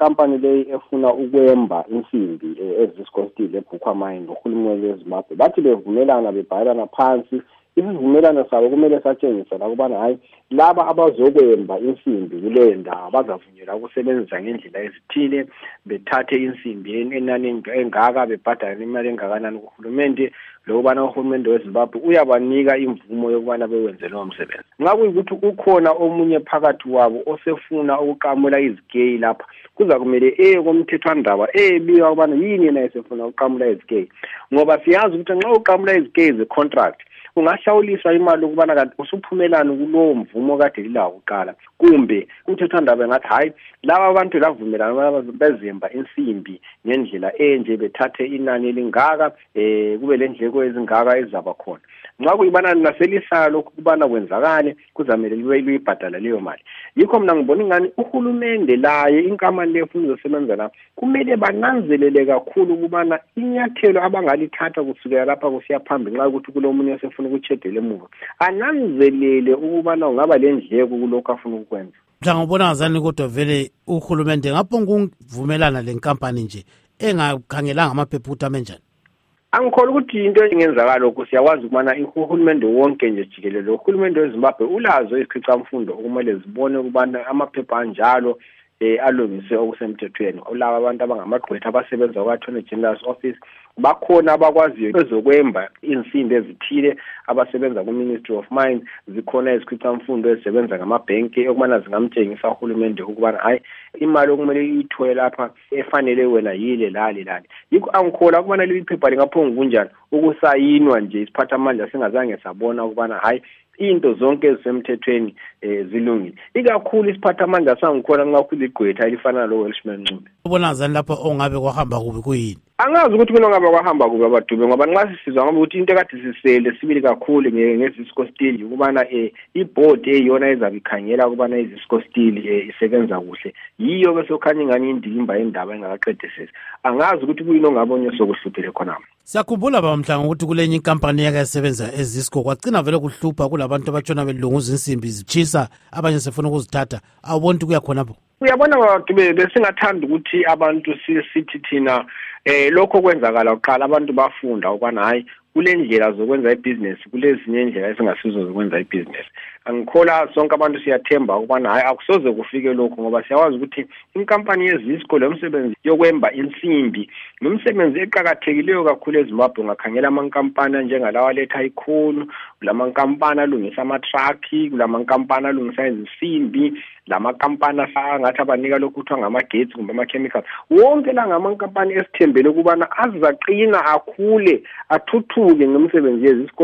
inkampani leyi efuna ukwemba insimbi eZisco Steel eBukwa Mine nohulumeni weZimbabwe bathi bevumelana bebhalana phansi isivumelano sabo kumele satshengisa la kubana hayi laba abazokwemba insimbi kuleyo ndawo bazavunyelwa ukusebenzisa ngendlela ezithile bethathe insimbi enani engaka bebhadala imali engakanani kuhulumende lokubana uhulumende weZimbabwe uyabanika imvumo yokubana bewenze lowo msebenzi. Nxa kuyikuthi ukhona omunye phakathi wabo osefuna ukuqamula izigeyi lapha kuza kumele komthethwandaba biya ukubana yini yena esefuna ukuqamula izigeyi ngoba siyazi ukuthi nxa uqamula izigeyi ze-contract ungahlawuliswa imali ukubana kanti usuphumelana kulowo mvumo kade lilawo uqala kumbe umthethwandaba ngathi hayi laba abantu lavumelana bezemba insimbi ngendlela enje bethathe inani elingaka kube lendleko ezingaka ezaba khona nxa kuyibana naselisala lokhu kubana kwenzakale kuzamele luyibhadala leyo mali. Yikho mina ngibona ngani uhulumende laye inkampani lefuna uzosebenza lapha kumele bananzelele kakhulu ukubana inyathelo abangalithatha kusukela lapha kusiya phambili nxa ukuthi kulomunye osefuna ukuchedela emuva ananzelele ukubana ungaba lendleko kulokho afuna ukwenza. Ngibona ngazani kodwa vele uhulumende ngaphonga ukuvumelana lenkampani nje engakhangelanga amaphepha ukuthi amenjani. Angikholwa ukuthi into engenzakala lokho siyakwazi ukubana uhulumende wonke nje jikelele uhulumende weZimbabwe ulazo izikhicamfundo okumele zibone ukubana amaphepha anjalo alungise okusemthethweni. Olaba abantu abangamagqwetha abasebenza kwa-Attorney General's Office bakhona abakwaziyo bezokwemba insimbi ezithile abasebenza ku-Ministry of Mines zikhona izikhicamfundo ezisebenza ngamabhenki okubana zingamtshengisa uhulumende ukubana hayi imali okumele iyithole lapha efanele wena yile lale. Yikho angikholwa ukubana leli phepha lingaphonga kunjani ukusayinwa nje isiphathamandla singazange sabona ukubana hayi into zonke ezisemthethweni zilungile. Ikakhulu isiphathamandla sangikhona ngakhulu igqwetha elifana lo Welshman Ncube. Ubona ngani lapha ongabe kwahamba kubi kuyini? Angazi ukuthi mina ngabe kwahamba kubi abaDube ngoba nxa sisizwa ngoba ukuthi into ekade sisele sibili kakhulu ngeZisco Steel ukubana iboard eyona ezabe ikhangela ukubana iZisco Steel isebenza kuhle yiyo bese ukhanya ngani indimba endaba engakaqedisisi. Angazi ukuthi kuyini ongabonye sokuhluphele khona. Siyakhumbula bamhlanga ukuthi kulenye inkampani yake yasebenza eZisco kwagcina vele kuhlupha kulabantu abatshona belunguza insimbi zichisa abanye sefuna ukuzithatha awubona ukuthi kuyakhonapho. Uyabona baDube besingathanda ukuthi abantu sithi thina lokho kwenzakala uqala abantu bafunda ukubana hayi kulendlela zokwenza ibusiness kulezinye indlela esingasizo zokwenza ibusiness. Angikholwa sonke abantu siyathemba ukubana hayi akusoze kufike lokho ngoba siyawazi ukuthi inkampani yeZisco lomsebenzi yokwemba insimbi nomsebenzi eqhakathekileyo kakhulu eZimbabwe ngakhangela amankampani njengalawa letha ikhulu lamankampani alungisa ama-truck kulamankampani alungisa izinsimbi lamankampani angathi abanika lokhu kuthiwa ngamagetsi kumbe ama-chemicals wonke la ngamankampani esithembele ukubana azaqina akhule athuthuke ngomsebenzi yeZisco